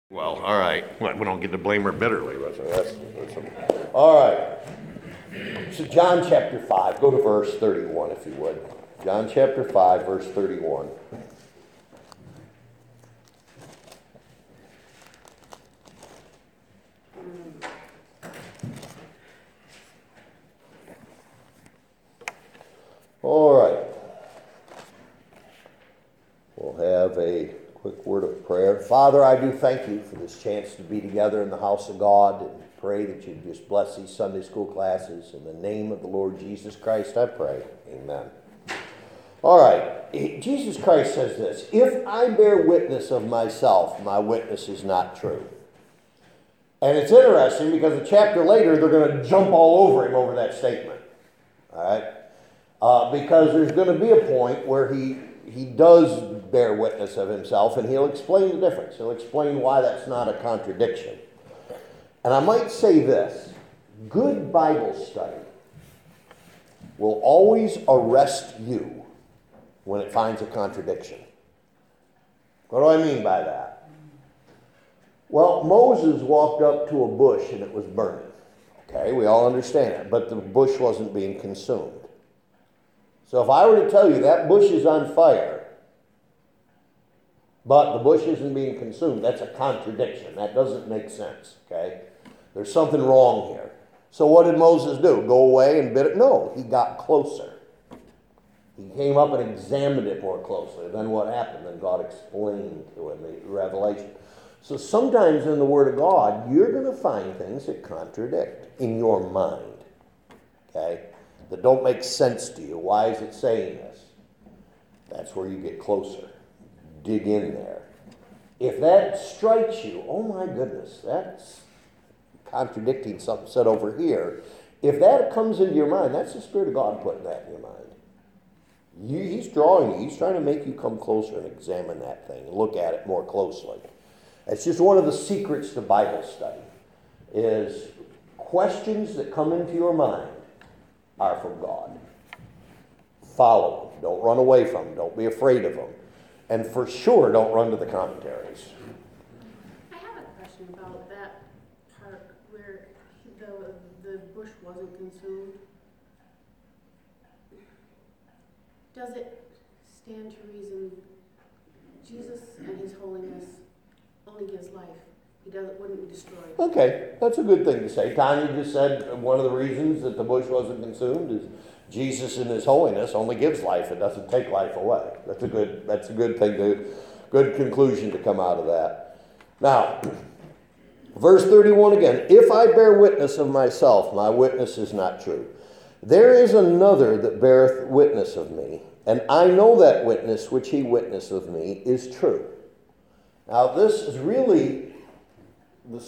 Well, all right. We don't get to blame her bitterly. All right. So John chapter 5, go to verse 31 if you would. John chapter 5, verse 31. All right. We'll have a quick word of prayer. Father, I do thank you for this chance to be together in the house of God, and pray that you just bless these Sunday school classes. In the name of the Lord Jesus Christ, I pray. Amen. All right. Jesus Christ says this: if I bear witness of myself, my witness is not true. And it's interesting because a chapter later, they're going to jump all over him over that statement. All right? Because there's going to be a point where he does bear witness of himself, and he'll explain the difference. He'll explain why that's not a contradiction. And I might say this: good Bible study will always arrest you when it finds a contradiction. What do I mean by that? Well, Moses walked up to a bush and it was burning. Okay, we all understand it, but the bush wasn't being consumed. So if I were to tell you that bush is on fire, but the bush isn't being consumed, that's a contradiction. That doesn't make sense, okay? There's something wrong here. So what did Moses do? Go away and bid it? No, he got closer. He came up and examined it more closely. Then what happened? Then God explained to him the revelation. So sometimes in the Word of God, you're going to find things that contradict in your mind, okay? That don't make sense to you. Why is it saying this? That's where you get closer. Dig in there. If that strikes you, oh my goodness, that's contradicting something said over here. If that comes into your mind, that's the Spirit of God putting that in your mind. He's drawing you. He's trying to make you come closer and examine that thing and look at it more closely. It's just one of the secrets to Bible study, is questions that come into your mind are from God. Follow them. Don't run away from them. Don't be afraid of them. And for sure, don't run to the commentaries. I have a question about that part where the bush wasn't consumed. Does it stand to reason Jesus and his holiness only gives life? Wouldn't be destroyed. Okay, that's a good thing to say. Tanya just said one of the reasons that the bush wasn't consumed is Jesus in his holiness only gives life. It doesn't take life away. That's a good thing good conclusion to come out of that. Now, verse 31 again. If I bear witness of myself, my witness is not true. There is another that beareth witness of me, and I know that witness which he witnesseth of me is true. Now, this is really the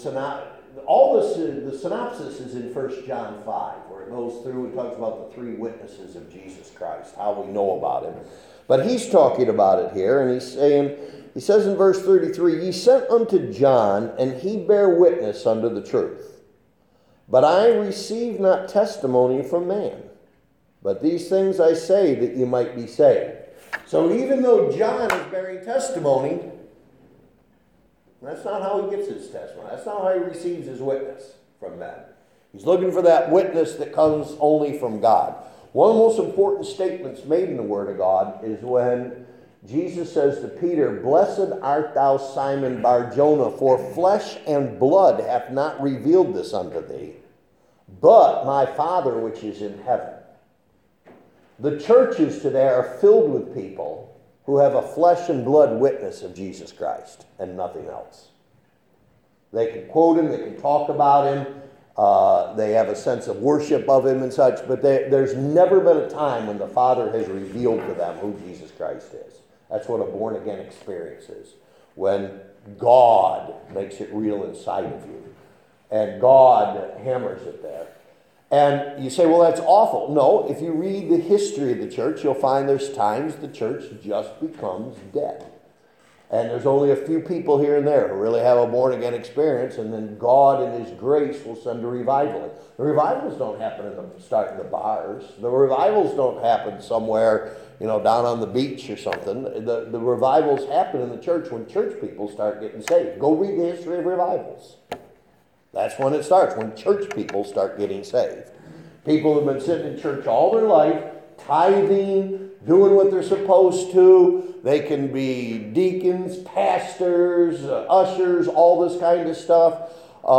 synopsis is in 1 John 5, where it goes through and talks about the three witnesses of Jesus Christ, how we know about him. But he's talking about it here, and he says in verse 33, Ye sent unto John, and he bare witness unto the truth. But I receive not testimony from man. But these things I say, that you might be saved. So even though John is bearing testimony, that's not how he gets his testimony. That's not how he receives his witness from men. He's looking for that witness that comes only from God. One of the most important statements made in the Word of God is when Jesus says to Peter, Blessed art thou, Simon Bar-Jonah, for flesh and blood hath not revealed this unto thee, but my Father which is in heaven. The churches today are filled with people who have a flesh and blood witness of Jesus Christ and nothing else. They can quote him, they can talk about him, they have a sense of worship of him and such, but there's never been a time when the Father has revealed to them who Jesus Christ is. That's what a born-again experience is, when God makes it real inside of you, and God hammers it there. And you say, well, that's awful. No, if you read the history of the church, you'll find there's times the church just becomes dead. And there's only a few people here and there who really have a born-again experience, and then God in his grace will send a revival. The revivals don't happen starting the bars. The revivals don't happen somewhere down on the beach or something. The revivals happen in the church when church people start getting saved. Go read the history of revivals. That's when it starts, when church people start getting saved. People have been sitting in church all their life, tithing, doing what they're supposed to. They can be deacons, pastors, ushers, all this kind of stuff.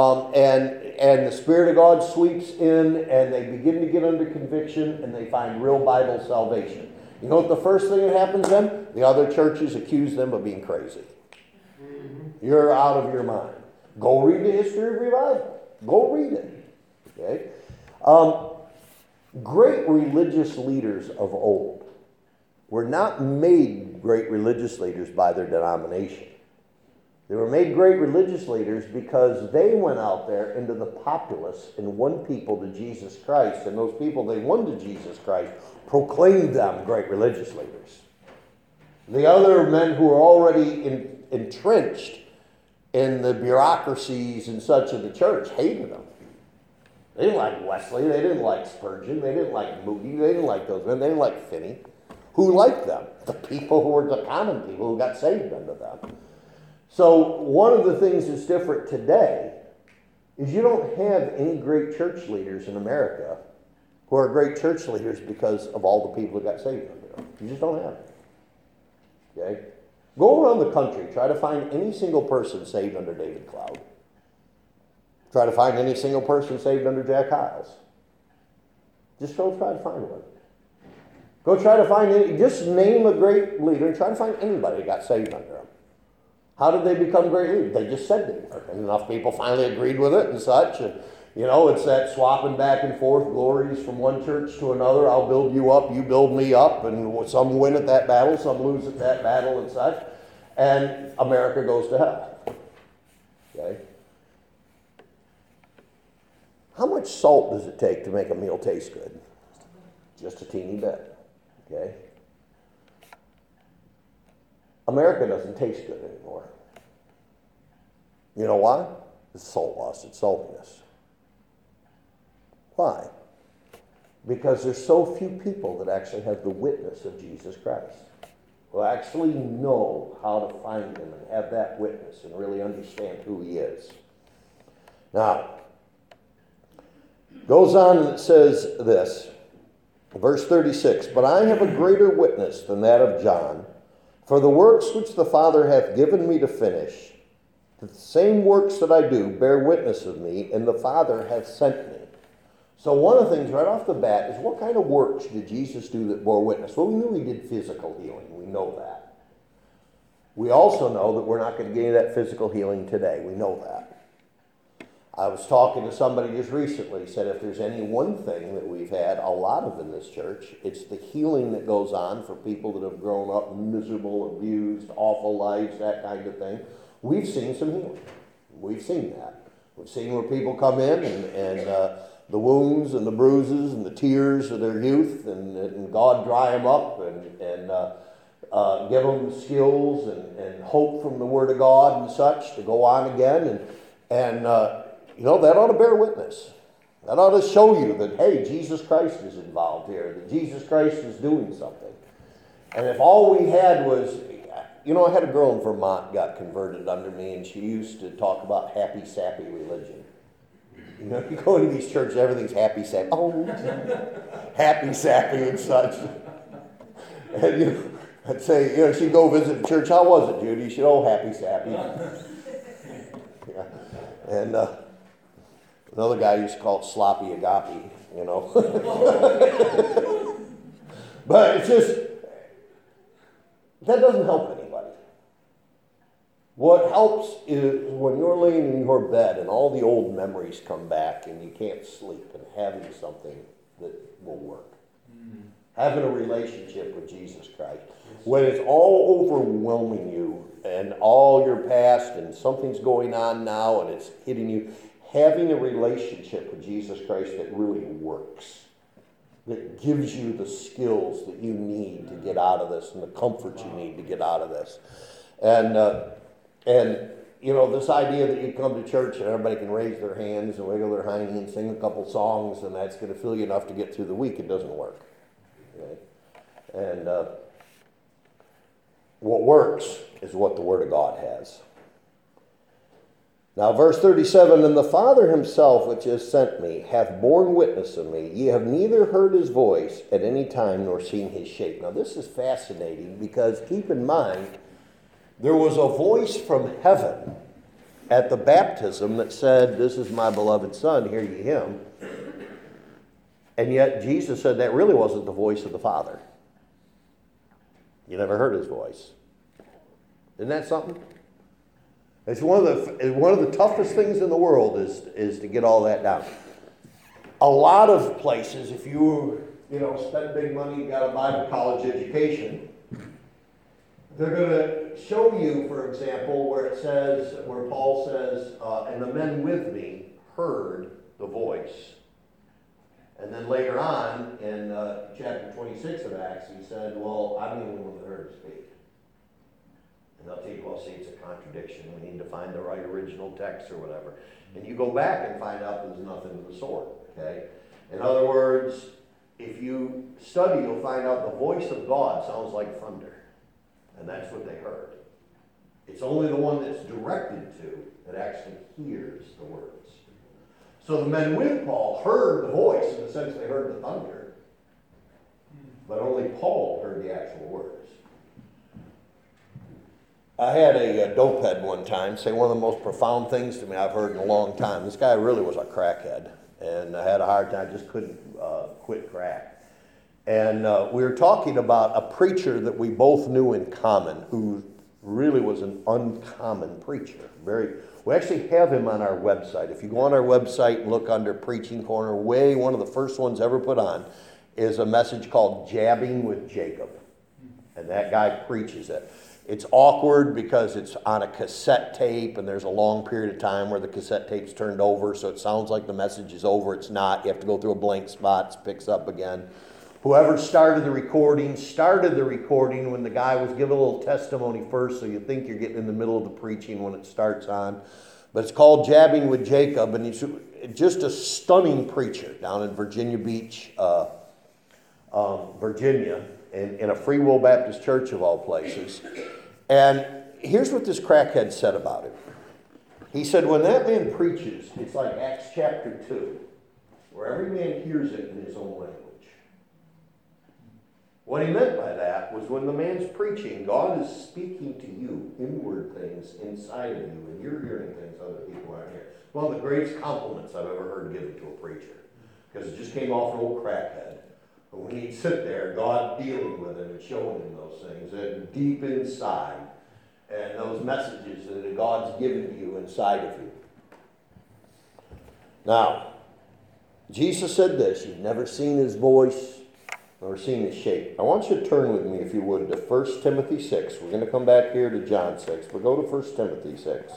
And the Spirit of God sweeps in, and they begin to get under conviction, and they find real Bible salvation. You know what the first thing that happens then? The other churches accuse them of being crazy. You're out of your mind. Go read the history of revival. Go read it. Okay? Great religious leaders of old were not made great religious leaders by their denomination. They were made great religious leaders because they went out there into the populace and won people to Jesus Christ. And those people they won to Jesus Christ proclaimed them great religious leaders. The other men who were already entrenched in the bureaucracies and such of the church hated them. They didn't like Wesley. They didn't like Spurgeon. They didn't like Moody. They didn't like those men. They didn't like Finney. Who liked them? The people who were the common people who got saved under them. So one of the things that's different today is you don't have any great church leaders in America who are great church leaders because of all the people who got saved under them. You just don't have it. Okay? Go around the country. Try to find any single person saved under David Cloud. Try to find any single person saved under Jack Hiles. Just go try to find one. Go try to find any, just name a great leader and try to find anybody that got saved under them. How did they become great leaders? They just said they were. And enough people finally agreed with it and such. And, it's that swapping back and forth glories from one church to another. I'll build you up, you build me up. And some win at that battle, some lose at that battle and such. And America goes to hell. Okay? How much salt does it take to make a meal taste good? Just a teeny bit. Okay? America doesn't taste good anymore. You know why? It's salt lost its saltiness. Why? Because there's so few people that actually have the witness of Jesus Christ, who actually know how to find him and have that witness and really understand who he is. Now, goes on and it says this, verse 36, "But I have a greater witness than that of John, for the works which the Father hath given me to finish, the same works that I do bear witness of me, and the Father hath sent me." So one of the things right off the bat is, what kind of works did Jesus do that bore witness? Well, we knew he did physical healing. We know that. We also know that we're not going to get any of that physical healing today. We know that. I was talking to somebody just recently, said if there's any one thing that we've had a lot of in this church, it's the healing that goes on for people that have grown up miserable, abused, awful lives, that kind of thing. We've seen some healing. We've seen that. We've seen where people come in and the wounds and the bruises and the tears of their youth, and God dry them up and give them skills and hope from the Word of God and such to go on again. And that ought to bear witness. That ought to show you that, hey, Jesus Christ is involved here, that Jesus Christ is doing something. And if all we had was, I had a girl in Vermont got converted under me, and she used to talk about happy, sappy religion. You go into these churches, everything's happy, sappy. Oh, happy, sappy, and such. And I'd say, she'd go visit the church. How was it, Judy? She'd, happy, sappy. Yeah. And another guy used to call it sloppy agape, But it's just, that doesn't help anybody. What helps is when you're laying in your bed and all the old memories come back and you can't sleep, and having something that will work. Mm-hmm. Having a relationship with Jesus Christ. Yes. When it's all overwhelming you and all your past and something's going on now and it's hitting you, having a relationship with Jesus Christ that really works, that gives you the skills that you need to get out of this and the comfort you need to get out of this. And this idea that you come to church and everybody can raise their hands and wiggle their hiney and sing a couple songs and that's going to fill you enough to get through the week, it doesn't work. Okay? And what works is what the Word of God has. Now, verse 37, and the Father himself, which has sent me, hath borne witness of me. Ye have neither heard his voice at any time, nor seen his shape. Now, this is fascinating, because keep in mind, there was a voice from heaven at the baptism that said, this is my beloved Son, hear ye him. And yet, Jesus said that really wasn't the voice of the Father. You never heard his voice. Isn't that something? It's one of the toughest things in the world is to get all that down. A lot of places, if you spend big money, got a Bible college education, they're going to show you, for example, where Paul says, and the men with me heard the voice. And then later on in chapter 26 of Acts, he said, well, I'm the only one that heard him speak. And they'll tell you, well, see, it's a contradiction. We need to find the right original text or whatever. And you go back and find out there's nothing of the sort, okay? In other words, if you study, you'll find out the voice of God sounds like thunder. And that's what they heard. It's only the one that's directed to that actually hears the words. So the men with Paul heard the voice in the sense they heard the thunder. But only Paul heard the actual words. I had a dope head one time say one of the most profound things to me I've heard in a long time. This guy really was a crackhead, and I had a hard time, just couldn't quit crack. And we were talking about a preacher that we both knew in common, who really was an uncommon preacher. We actually have him on our website. If you go on our website and look under Preaching Corner, one of the first ones ever put on is a message called Jabbing with Jacob. And that guy preaches it. It's awkward because it's on a cassette tape, and there's a long period of time where the cassette tape's turned over, so it sounds like the message is over. It's not. You have to go through a blank spot. It picks up again. Whoever started the recording when the guy was giving a little testimony first, so you think you're getting in the middle of the preaching when it starts on. But it's called Jabbing with Jacob, and he's just a stunning preacher down in Virginia Beach, Virginia, in a Free Will Baptist church of all places. And here's what this crackhead said about it. He said, when that man preaches, it's like Acts chapter 2, where every man hears it in his own language. What he meant by that was when the man's preaching, God is speaking to you inward things inside of you, and you're hearing things other people aren't hearing. It's one of the greatest compliments I've ever heard given to a preacher, because it just came off an old crackhead. But when he'd sit there, God dealing with him and showing him those things, and deep inside, and those messages that God's given to you inside of you. Now, Jesus said this, you've never seen his voice, nor seen his shape. I want you to turn with me, if you would, to 1 Timothy 6. We're going to come back here to John 6, but go to 1 Timothy 6.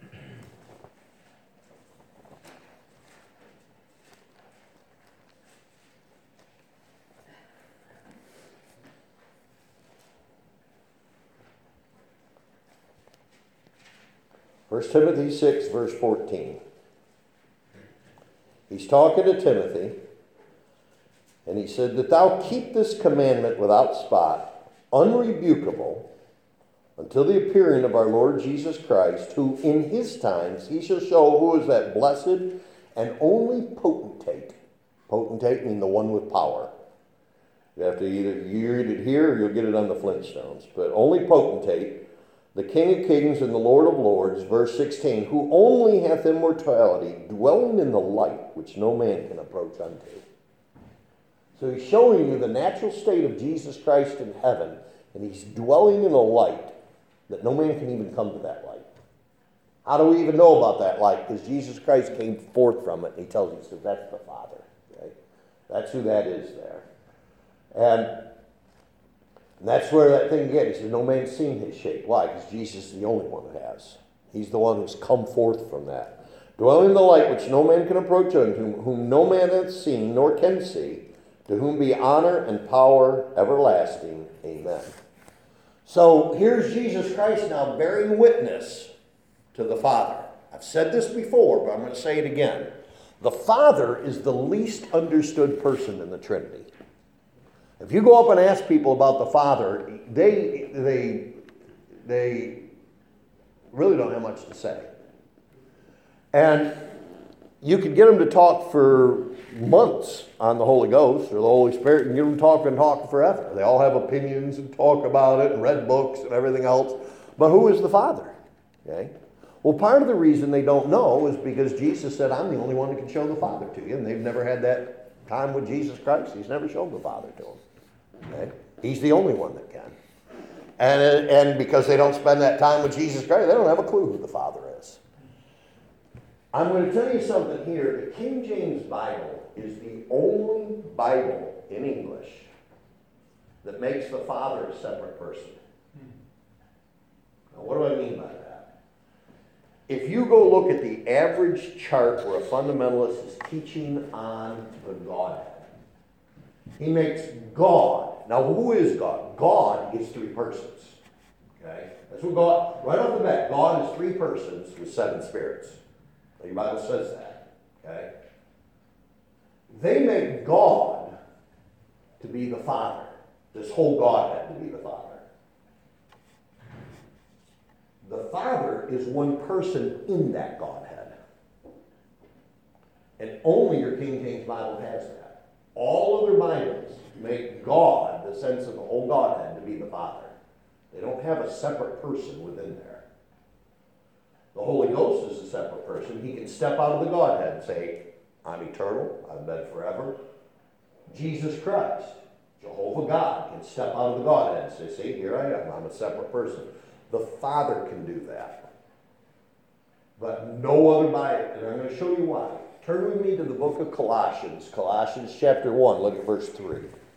First Timothy 6, verse 14. He's talking to Timothy, and he said, that thou keep this commandment without spot, unrebukable, until the appearing of our Lord Jesus Christ, who in his times he shall show who is that blessed and only potentate. Potentate means the one with power. You have to either read it here or you'll get it on the Flintstones. But only potentate, the King of Kings and the Lord of Lords, verse 16, who only hath immortality, dwelling in the light which no man can approach unto. So he's showing you the natural state of Jesus Christ in heaven, and he's dwelling in a light that no man can even come to that light. How do we even know about that light? Because Jesus Christ came forth from it, and he tells you, he says, that's the Father. Okay? That's who that is there. And that's where that thing gets. He says, no man's seen his shape. Why? Because Jesus is the only one that has. He's the one who's come forth from that. Dwelling in the light which no man can approach unto, whom no man hath seen nor can see, to whom be honor and power everlasting. Amen. So here's Jesus Christ now bearing witness to the Father. I've said this before, but I'm going to say it again. The Father is the least understood person in the Trinity. If you go up and ask people about the Father, they really don't have much to say. And you could get them to talk for months on the Holy Ghost or the Holy Spirit and get them talking forever. They all have opinions and talk about it and read books and everything else. But who is the Father? Okay? Well, part of the reason they don't know is because Jesus said, I'm the only one that can show the Father to you. And they've never had that time with Jesus Christ. He's never shown the Father to them. Okay? He's the only one that can. And because they don't spend that time with Jesus Christ, they don't have a clue who the Father is. I'm going to tell you something here. The King James Bible is the only Bible in English that makes the Father a separate person. Now, what do I mean by that? If you go look at the average chart where a fundamentalist is teaching on the Godhead, he makes God. Now, who is God? God is three persons. Okay? That's what God, right off the bat, God is three persons with seven spirits. Your Bible says that. Okay? They make God to be the Father. This whole Godhead to be the Father. The Father is one person in that Godhead. And only your King James Bible has that. All other Bibles make God, the sense of the whole Godhead, to be the Father. They don't have a separate person within there. The Holy Ghost is a separate person. He can step out of the Godhead and say, I'm eternal, I've been forever. Jesus Christ, Jehovah God, can step out of the Godhead and say, see, here I am, I'm a separate person. The Father can do that. But no other Bible, and I'm going to show you why. Turn with me to the book of Colossians. Colossians chapter 1, look at verse 3.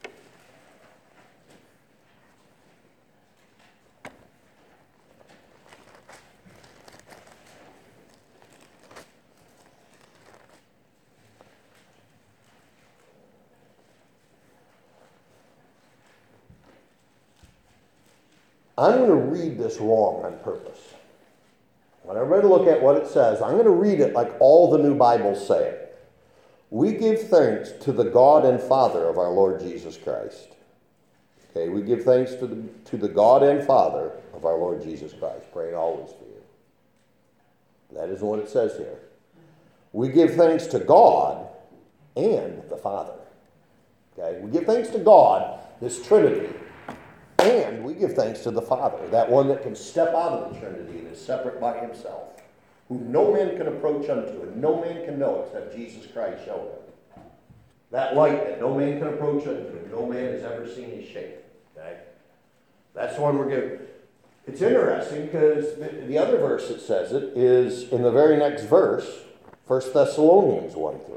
I'm going to read this wrong on purpose. When everybody look at what it says, I'm going to read it like all the new Bibles say it. We give thanks to the God and Father of our Lord Jesus Christ. Okay, we give thanks to the God and Father of our Lord Jesus Christ, praying always for you. That is what it says here. We give thanks to God and the Father. Okay, we give thanks to God, this Trinity. And we give thanks to the Father, that one that can step out of the Trinity and is separate by himself, who no man can approach unto, and no man can know except Jesus Christ showed him. That light that no man can approach unto, and no man has ever seen his shape. Okay? That's the one we're giving. It's interesting because the other verse that says it is in the very next verse, 1 Thessalonians 1:3.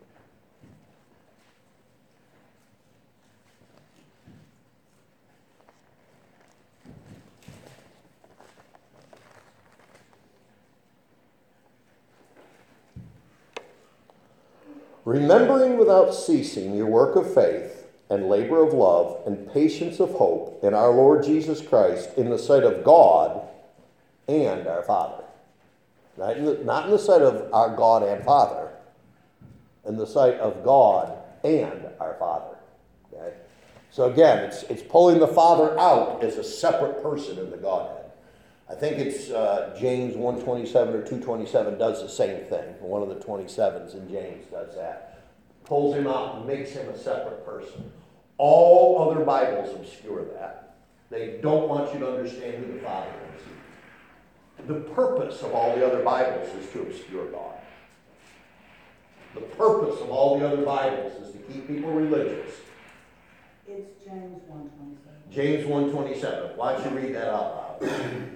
Remembering without ceasing your work of faith and labor of love and patience of hope in our Lord Jesus Christ in the sight of God and our Father. Not in the sight of our God and Father, in the sight of God and our Father. Okay? So again, it's pulling the Father out as a separate person in the Godhead. I think it's James 1:27 or 2:27 does the same thing. One of the 27s in James does that. Pulls him out and makes him a separate person. All other Bibles obscure that. They don't want you to understand who the Father is. The purpose of all the other Bibles is to obscure God. The purpose of all the other Bibles is to keep people religious. It's James 1:27. James 1:27. Why don't you read that out loud?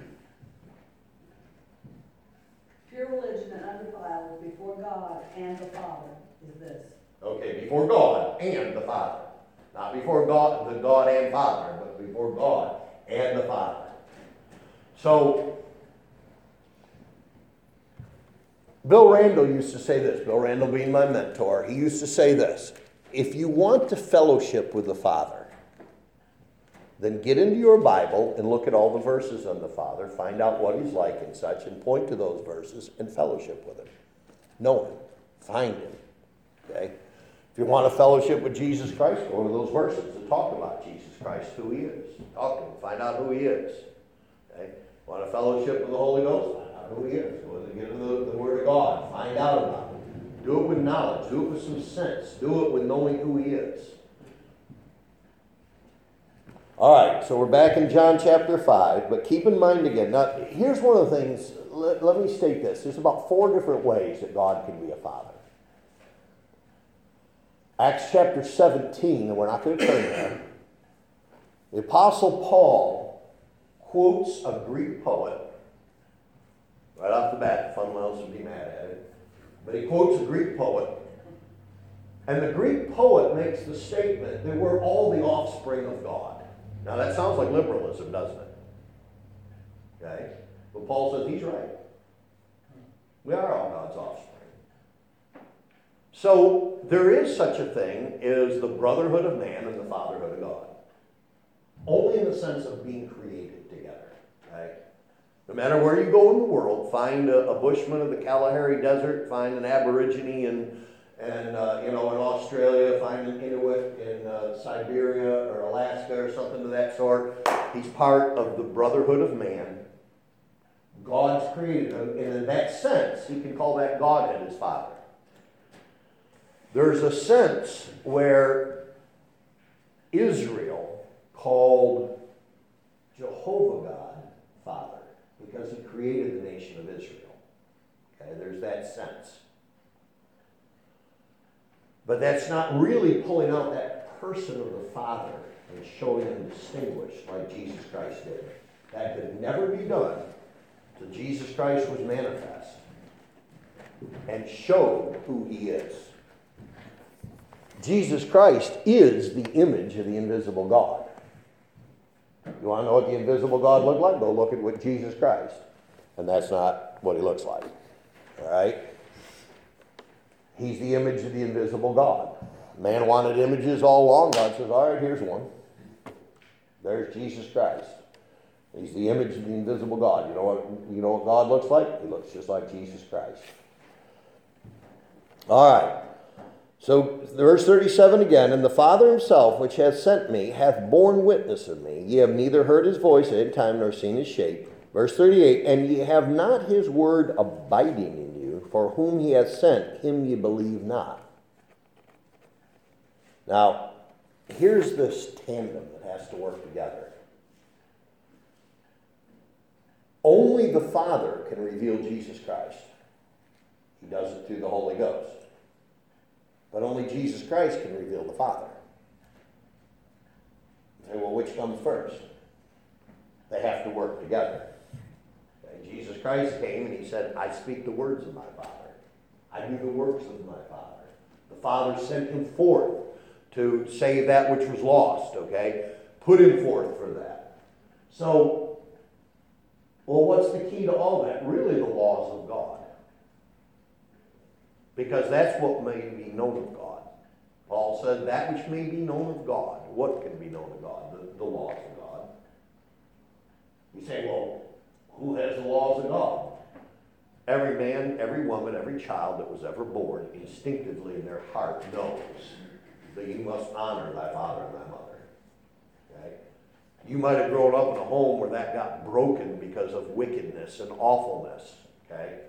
Pure religion and undefiled before God and the Father is this. Okay, before God and the Father. Not before God, the God and Father, but before God and the Father. So, Bill Randall used to say this, Bill Randall being my mentor, he used to say this: if you want to fellowship with the Father, then get into your Bible and look at all the verses on the Father, find out what he's like and such, and point to those verses and fellowship with him. Know him. Find him. Okay? If you want a fellowship with Jesus Christ, go to those verses that talk about Jesus Christ, who he is. Talk to him, find out who he is. Okay? Want a fellowship with the Holy Ghost? Find out who he is. Go to get the Word of God. Find out about him. Do it with knowledge. Do it with some sense. Do it with knowing who he is. All right, so we're back in John chapter 5, but keep in mind again, now, here's one of the things, let me state this. There's about 4 different ways that God can be a father. Acts chapter 17, and we're not going to turn there. The Apostle Paul quotes a Greek poet. Right off the bat, the fundamentals would be mad at it. But he quotes a Greek poet. And the Greek poet makes the statement that we're all the offspring of God. Now that sounds like liberalism, doesn't it? Okay? But Paul says he's right. We are all God's offspring. So there is such a thing as the brotherhood of man and the fatherhood of God. Only in the sense of being created together. Okay? No matter where you go in the world, find a bushman of the Kalahari Desert, find an Aborigine in Australia, find an Inuit in Siberia or Alaska or something of that sort. He's part of the brotherhood of man. God's created him, and in that sense, he can call that Godhead his father. There's a sense where Israel called Jehovah God Father because he created the nation of Israel. Okay, there's that sense. But that's not really pulling out that person of the Father and showing him distinguished like Jesus Christ did. That could never be done until Jesus Christ was manifest and showed who he is. Jesus Christ is the image of the invisible God. You want to know what the invisible God looked like? Go look at what Jesus Christ. And that's not what he looks like. All right? He's the image of the invisible God. Man wanted images all along. God says, all right, here's one. There's Jesus Christ. He's the image of the invisible God. You know what God looks like? He looks just like Jesus Christ. All right. So verse 37 again, and the Father himself, which hath sent me, hath borne witness of me. Ye have neither heard his voice at any time, nor seen his shape. Verse 38, and ye have not his word abiding in you, for whom he hath sent, him ye believe not. Now, here's this tandem that has to work together. Only the Father can reveal Jesus Christ. He does it through the Holy Ghost. But only Jesus Christ can reveal the Father. You say, well, which comes first? They have to work together. Okay, Jesus Christ came and he said, I speak the words of my Father. I do the works of my Father. The Father sent him forth to save that which was lost, okay? Put him forth for that. So, well, what's the key to all that? Really the laws of God. Because that's what may be known of God. Paul said, that which may be known of God. What can be known of God? The laws of God. You say, well, who has the laws of God? Every man, every woman, every child that was ever born, instinctively in their heart knows that you must honor thy father and thy mother. Okay? You might have grown up in a home where that got broken because of wickedness and awfulness. Okay?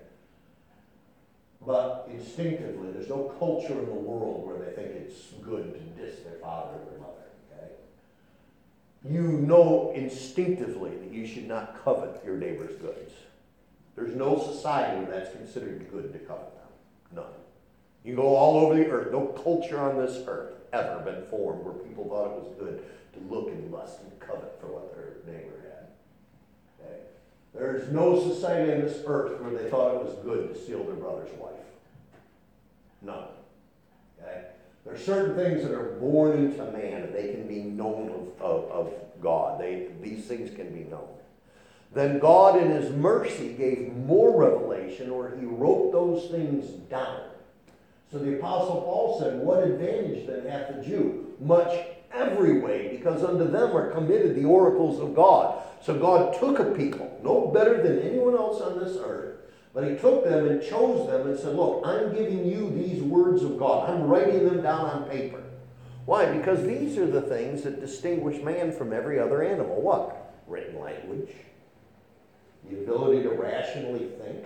But instinctively, there's no culture in the world where they think it's good to diss their father or their mother. Okay? You know instinctively that you should not covet your neighbor's goods. There's no society where that's considered good to covet them. None. You go all over the earth. No culture on this earth ever been formed where people thought it was good to look and lust and covet for what their neighbor had. Okay? There's no society on this earth where they thought it was good to steal their brother's wife. None. Okay? There are certain things that are born into man and they can be known of God. These things can be known. Then God in his mercy gave more revelation, or he wrote those things down. So the Apostle Paul said, what advantage then hath the Jew? Much every way, because unto them are committed the oracles of God. So God took a people, no better than anyone else on this earth, But he took them and chose them and said, look, I'm giving you these words of God. I'm writing them down on paper. Why? Because these are the things that distinguish man from every other animal. What? Written language. The ability to rationally think.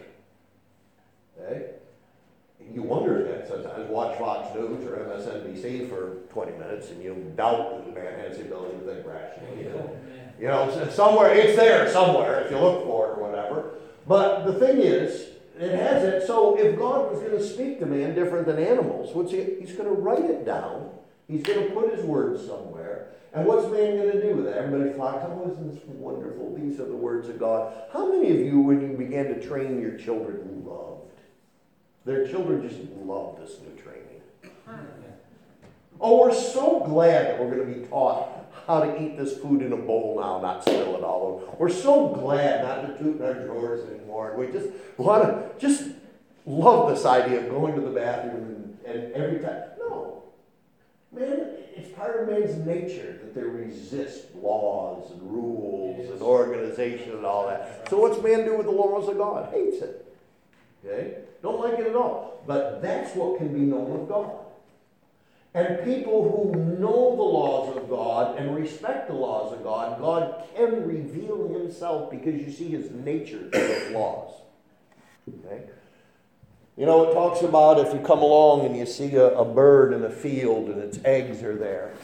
Okay? You wonder that sometimes. Watch Fox News or MSNBC for 20 minutes and you doubt that man has the ability to think rationally. You know, somewhere, it's there somewhere if you look for it or whatever. But the thing is, it has it. So if God was going to speak to man different than animals, he's going to write it down. He's going to put his words somewhere. And what's man going to do with that? Everybody thought, oh, isn't this wonderful? These are the words of God. How many of you, when you began to train your children, loved? Their children just love this new training. Oh, we're so glad that we're going to be taught how to eat this food in a bowl now, not spill it all over. We're so glad not to toot in our drawers anymore. We just want to just love this idea of going to the bathroom and every time. No. Man, it's part of man's nature that they resist laws and rules and organization and all that. So what's man do with the laws of God? Hates it. Okay? Don't like it at all. But that's what can be known of God. And people who know the laws of God and respect the laws of God, God can reveal himself because you see his nature through those laws. Okay? You know, it talks about if you come along and you see a bird in a field and its eggs are there.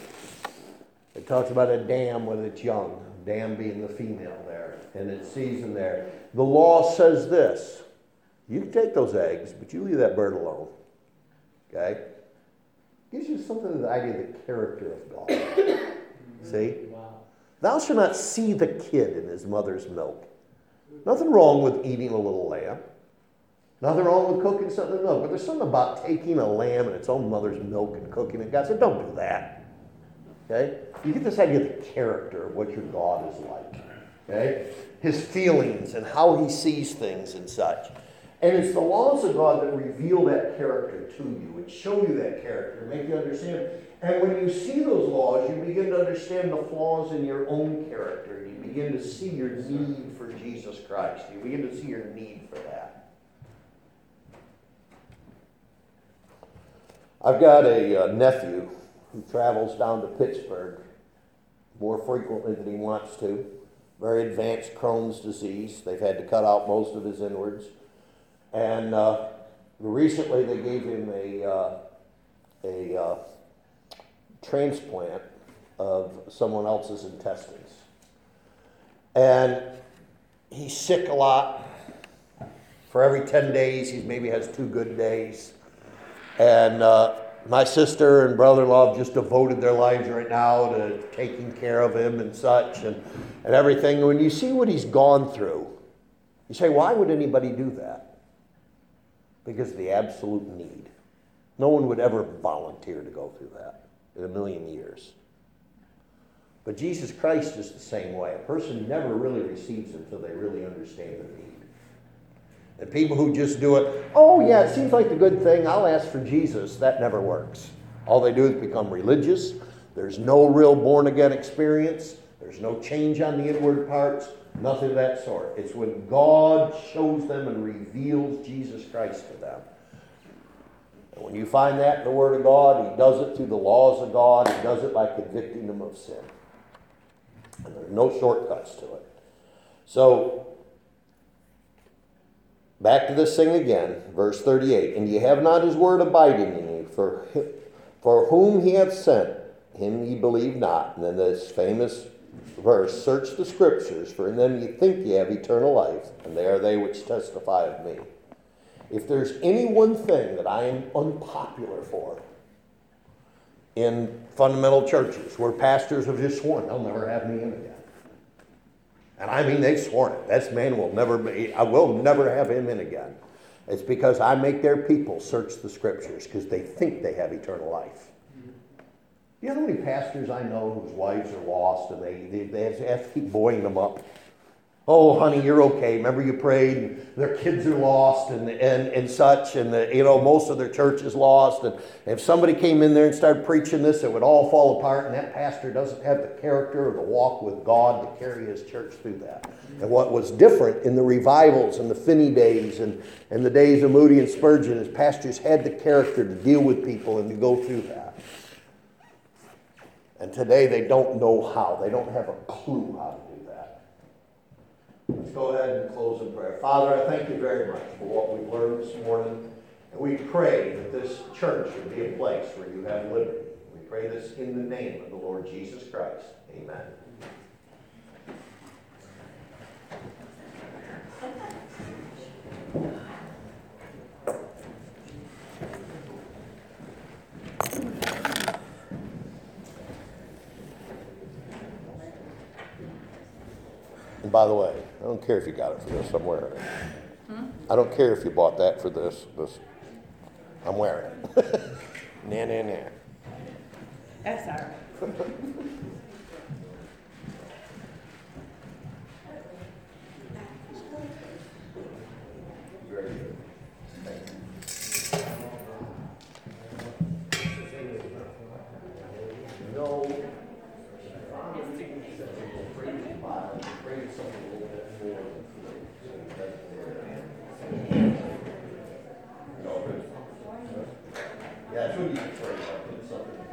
It talks about a dam with its young, dam being the female there, and it sees them there. The law says this: you can take those eggs, but you leave that bird alone. Okay? Gives you something of the idea of the character of God. See? Wow. Thou shalt not see the kid in his mother's milk. Nothing wrong with eating a little lamb. Nothing wrong with cooking something in milk. But there's something about taking a lamb in its own mother's milk and cooking it. God said, don't do that. Okay? You get this idea of the character of what your God is like. Okay? His feelings and how he sees things and such. And it's the laws of God that reveal that character to you and show you that character, make you understand. And when you see those laws, you begin to understand the flaws in your own character. You begin to see your need for Jesus Christ. You begin to see your need for that. I've got a nephew who travels down to Pittsburgh more frequently than he wants to. Very advanced Crohn's disease. They've had to cut out most of his inwards. And recently they gave him a transplant of someone else's intestines. And he's sick a lot. For every 10 days, he maybe has 2 good days. And my sister and brother-in-law have just devoted their lives right now to taking care of him and such and everything. When you see what he's gone through, you say, why would anybody do that? Because of the absolute need. No one would ever volunteer to go through that in a million years. But Jesus Christ is the same way. A person never really receives until they really understand the need. And people who just do it, oh yeah, it seems like a good thing, I'll ask for Jesus, that never works. All they do is become religious. There's no real born-again experience. There's no change on the inward parts. Nothing of that sort. It's when God shows them and reveals Jesus Christ to them. And when you find that in the Word of God, he does it through the laws of God. He does it by convicting them of sin. And there's no shortcuts to it. So, back to this thing again, verse 38. And ye have not his word abiding in you, for whom he hath sent, him ye believe not. And then this famous verse, search the scriptures, for in them ye think ye have eternal life, and they are they which testify of me. If there's any one thing that I am unpopular for in fundamental churches, where pastors have just sworn they'll never have me in again. And I mean, they've sworn it. This man will never be, I will never have him in again. It's because I make their people search the scriptures because they think they have eternal life. You know how many pastors I know whose wives are lost and they have to keep buoying them up? oh, honey, you're okay. Remember you prayed, and their kids are lost and such, and most of their church is lost. And if somebody came in there and started preaching this, it would all fall apart, and that pastor doesn't have the character or the walk with God to carry his church through that. And what was different in the revivals and the Finney days and the days of Moody and Spurgeon is pastors had the character to deal with people and to go through that. And today they don't know how. They don't have a clue how to do that. Let's go ahead and close in prayer. Father, I thank you very much for what we've learned this morning. And we pray that this church would be a place where you have liberty. We pray this in the name of the Lord Jesus Christ. Amen. And by the way, I don't care if you got it for this, I'm wearing it. I don't care if you bought that for this. I'm wearing it. Nah. That's all right. Very good. No. Yeah, it's really